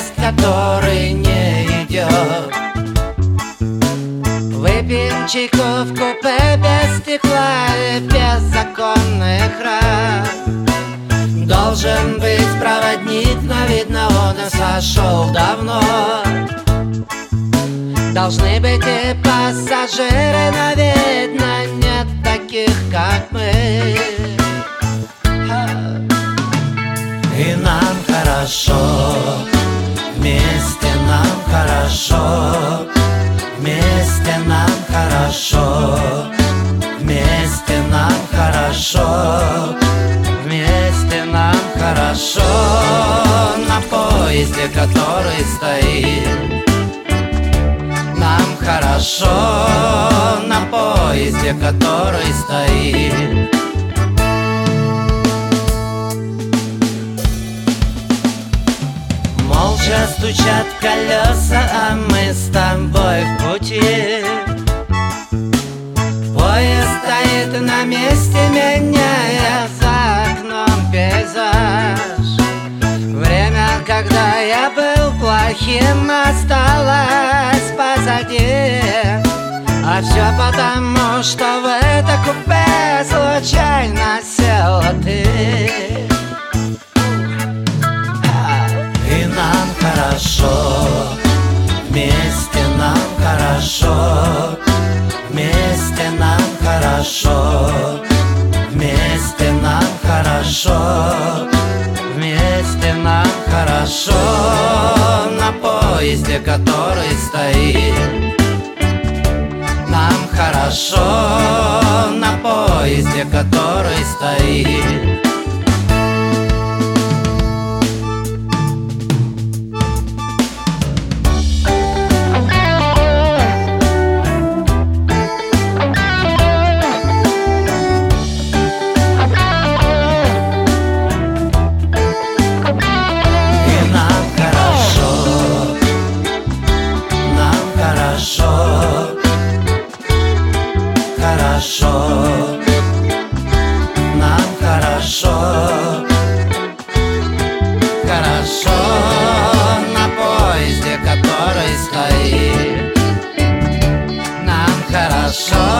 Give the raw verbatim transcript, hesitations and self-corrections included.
поезд, который не идет. Выпьем чайку в купе без стекла и без законных рад. Должен быть проводник, но видно, он и сошел давно. Должны быть и пассажиры, но видно, нет таких, как мы. И нам хорошо, вместе нам хорошо, вместе нам хорошо, вместе нам хорошо, вместе нам хорошо. На поезде, который стоит, нам хорошо. На поезде, который стоит. Молча стучат колеса, а мы с тобой в пути. Поезд стоит на месте, меняя за окном пейзаж. Время, когда я был плохим, осталось позади. А все потому, что в это купе случайно села ты. И нам хорошо, вместе нам хорошо, вместе нам хорошо, вместе нам хорошо, вместе нам хорошо. На поезде, который стоит, нам хорошо. На поезде, который стоит. Хорошо, нам хорошо, хорошо. На поезде, который стоит, нам хорошо.